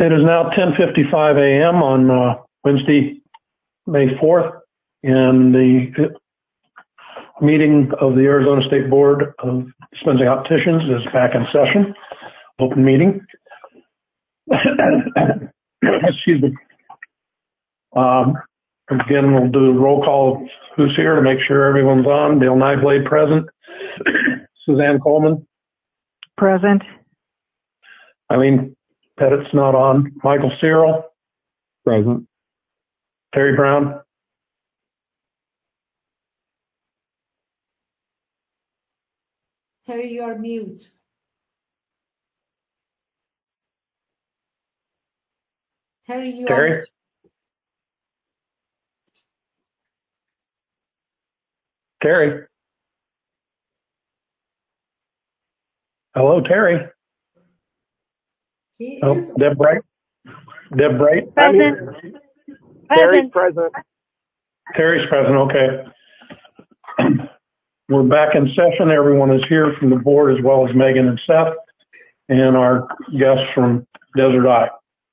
It is now 10:55 a.m. on Wednesday, May 4th, and the meeting of the Arizona State Board of Dispensing Opticians is back in session. Open meeting. Excuse me. Again, we'll do a roll call of who's here to make sure everyone's on. Dale Nyblade present. Suzanne Coleman. Present. Eileen Pettit's not on. Michael Cyril. Present. Terry Brown. Terry, you are mute. Terry, you are mute. Terry. Hello, Terry. Deb Bright. Deb Bright. Present. Terry's present. Terry's present. Okay. We're back in session. Everyone is here from the board, as well as Megan and Seth, and our guests from Desert Eye.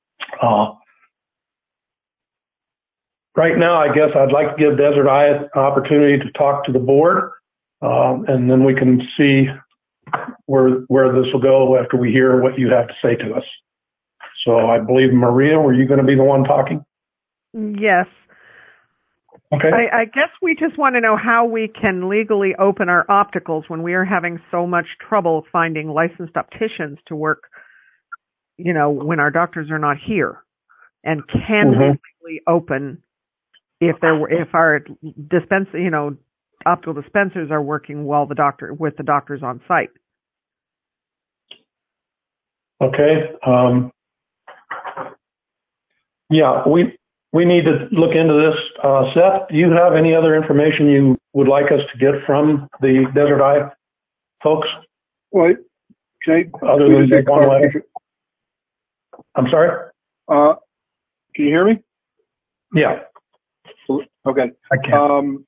Right now, I guess I'd like to give Desert Eye an opportunity to talk to the board, and then we can see where this will go after we hear what you have to say to us. So I believe, Maria, were you going to be the one talking? Yes. Okay. I guess we just want to know how we can legally open our opticals when we are having so much trouble finding licensed opticians to work, you know, when our doctors are not here. And can we legally open if our optical dispensers are working with the doctors on site? Okay. Yeah, we need to look into this. Seth, do you have any other information you would like us to get from the Desert Eye folks? Wait, can I, other than take one letter? I'm sorry? Can you hear me? Yeah. Okay. I can.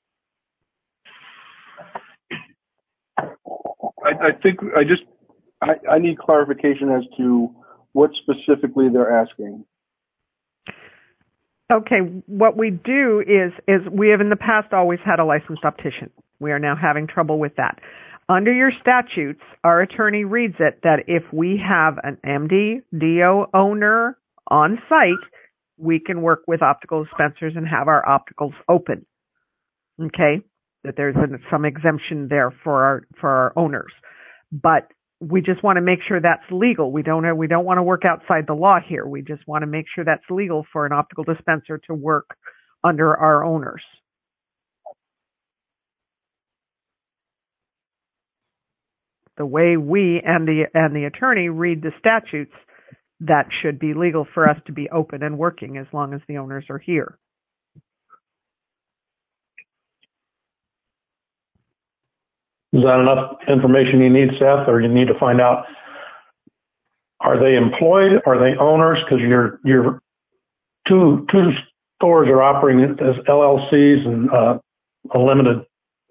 I think I need clarification as to what specifically they're asking. Okay, what we do is we have in the past always had a licensed optician. We are now having trouble with that. Under your statutes, our attorney reads it that if we have an MD, DO owner on site, we can work with optical dispensers and have our opticals open. Okay, that there's some exemption there for our owners, but we just want to make sure that's legal. We don't want to work outside the law here. We just want to make sure that's legal for an optical dispenser to work under our owners. The way we and the attorney read the statutes, that should be legal for us to be open and working as long as the owners are here. Is that enough information you need, Seth, or you need to find out, are they employed? Are they owners? Because your two stores are operating as LLCs and a limited.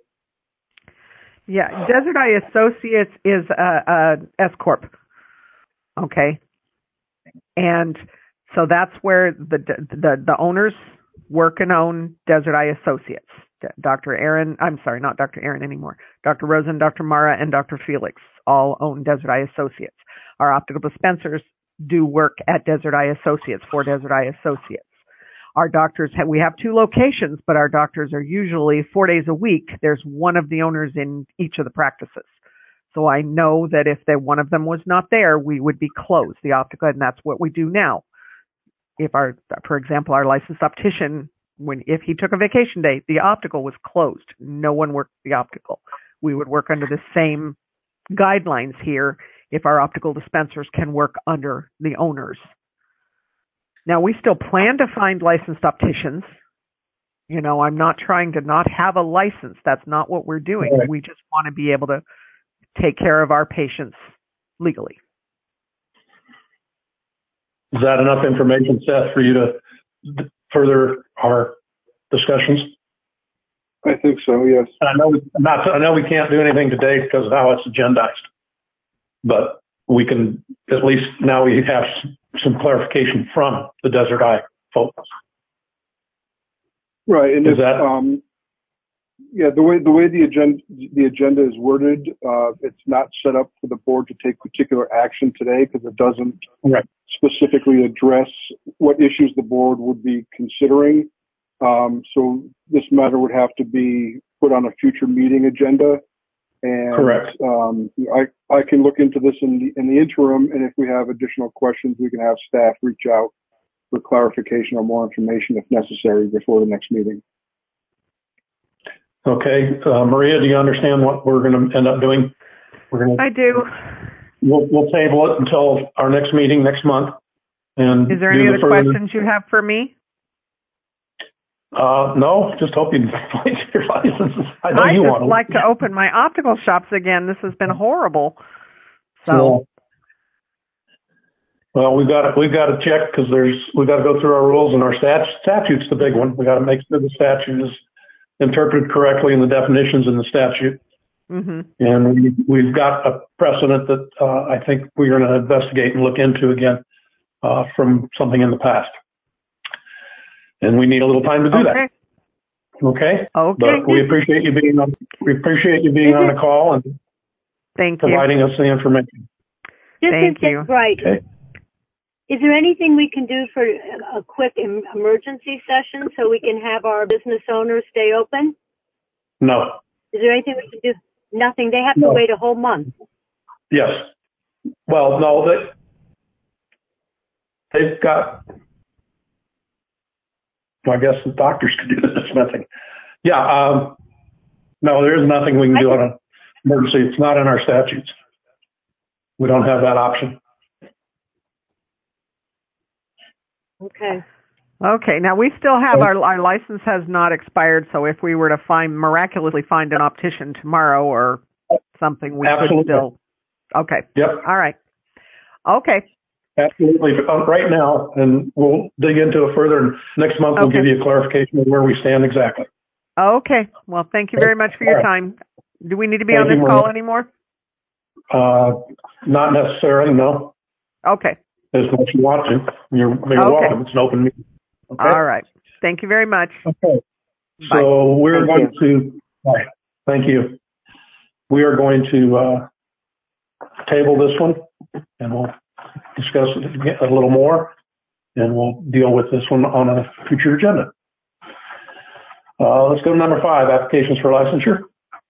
Yeah, Desert Eye Associates is a S Corp. Okay, and so that's where the owners work and own Desert Eye Associates. Dr. Aaron, I'm sorry, not Dr. Aaron anymore. Dr. Rosen, Dr. Mara, and Dr. Felix all own Desert Eye Associates. Our optical dispensers do work at Desert Eye Associates for Desert Eye Associates. Our doctors, we have 2 locations, but our doctors are usually 4 days a week. There's one of the owners in each of the practices. So I know that if one of them was not there, we would be closed, the optical, and that's what we do now. If for example, our licensed optician, if he took a vacation day, the optical was closed. No one worked the optical. We would work under the same guidelines here if our optical dispensers can work under the owners. Now, we still plan to find licensed opticians. You know, I'm not trying to not have a license. That's not what we're doing. Right. We just want to be able to take care of our patients legally. Is that enough information, Seth, for you to further our discussions? I think so, yes. I know we can't do anything today because of how it's agendized, but we can, at least now we have some clarification from the Desert Eye folks. Right, and Is that the way the agenda is worded, it's not set up for the board to take particular action today because it doesn't specifically address what issues the board would be considering. So this matter would have to be put on a future meeting agenda. And correct? I can look into this in the interim, and if we have additional questions, we can have staff reach out for clarification or more information if necessary before the next meeting. Okay, Maria, do you understand what we're going to end up doing? I do. We'll table it until our next meeting next month. And is there any other questions you have for me? No, just hope you find your licenses. I know you want them. I'd like to open my optical shops again. This has been horrible. So. Well, we've got to check because we've got to go through our rules and our statute's the big one. We got to make sure the statute is interpreted correctly in the definitions in the statute. Mm-hmm. And we've got a precedent that I think we're going to investigate and look into again from something in the past. And we need a little time to do that. Okay. But we appreciate you being on. We appreciate you being on the call and providing us the information. Thank you. Right. Okay. Is there anything we can do for a quick emergency session so we can have our business owners stay open? No. Is there anything we can do? Nothing. They have to wait a whole month. Yes. Well, no, they've got. Well, I guess the doctors could do this. Nothing. Yeah. No, there is nothing we can do on an emergency. It's not in our statutes. We don't have that option. Okay. Okay. Now we still have our license has not expired. So if we were to miraculously find an optician tomorrow or something, we could still. Okay. Yep. All right. Okay. Absolutely. Right now, and we'll dig into it further. Next month, we'll give you a clarification of where we stand exactly. Okay. Well, thank you very much for your time. Do we need to be on this call anymore? Not necessarily, no. Okay. As much as you want to. You're welcome. It's an open meeting. Okay? All right. Thank you very much. Okay. Bye. So we're going to, thank you. We are going to table this one, and we'll discuss it a little more, and we'll deal with this one on a future agenda. Let's go to number 5, applications for licensure.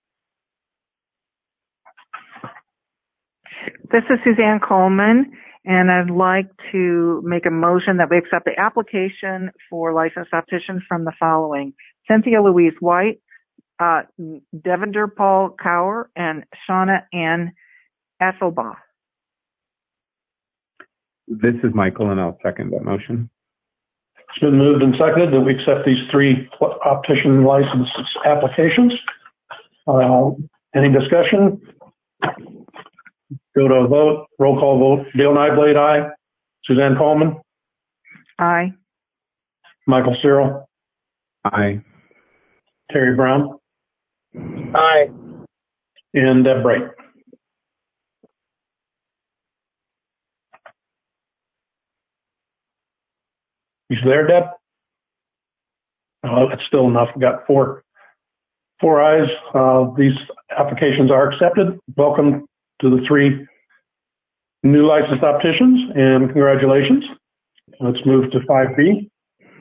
This is Suzanne Coleman, and I'd like to make a motion that we accept the application for licensed optician from the following: Cynthia Louise White, Devender Paul Cower, and Shauna Ann Ethelbaugh. This is Michael, and I'll second that motion. It's been moved and seconded that we accept these 3 optician license applications. Any discussion? Go to a vote. Roll call vote. Dale Nyblade, aye. Suzanne Coleman? Aye. Michael Cyril? Aye. Terry Brown? Aye. And Deb Bright? You there, Deb? Oh, that's still enough. We got 4 ayes. These applications are accepted. Welcome to the 3 new licensed opticians, and congratulations. Let's move to 5B.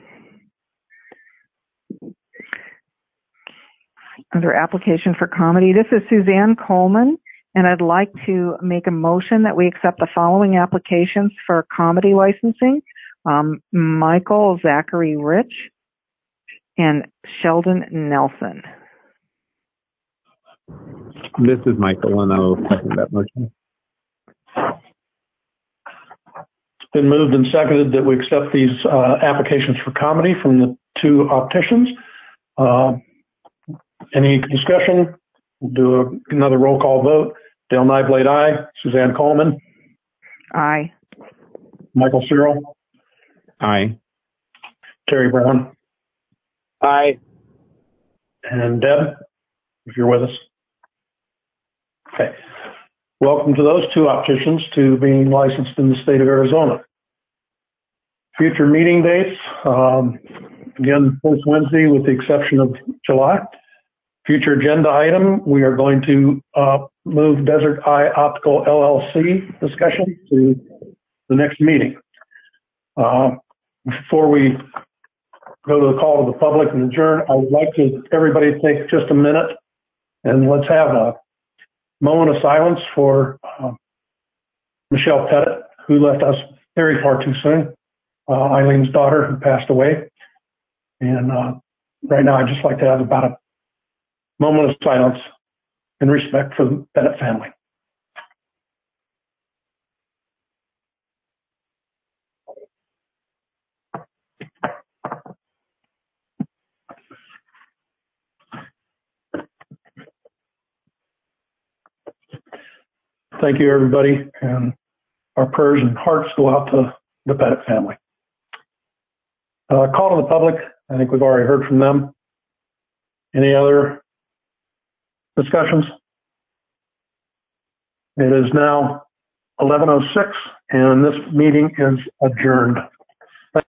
Under application for comedy, this is Suzanne Coleman, and I'd like to make a motion that we accept the following applications for comedy licensing: Michael Zachary Rich and Sheldon Nelson. This is Michael, and I'll second that motion. It's been moved and seconded that we accept these applications for comedy from the 2 opticians. Any discussion? We'll do another roll call vote. Dale Nyblade, aye. Suzanne Coleman? Aye. Michael Cyril? Aye. Terry Brown? Aye. And Deb, if you're with us. Okay. Welcome to those 2 opticians to being licensed in the state of Arizona. Future meeting dates, again, first Wednesday with the exception of July. Future agenda item, we are going to move Desert Eye Optical LLC discussion to the next meeting. Before we go to the call to the public and adjourn, I would like everybody to take just a minute and let's have a moment of silence for Michelle Pettit, who left us very far too soon. Eileen's daughter, who passed away. And right now, I'd just like to have about a moment of silence in respect for the Pettit family. Thank you, everybody, and our prayers and hearts go out to the Pettit family. Call to the public. I think we've already heard from them. Any other discussions? It is now 11:06, and this meeting is adjourned.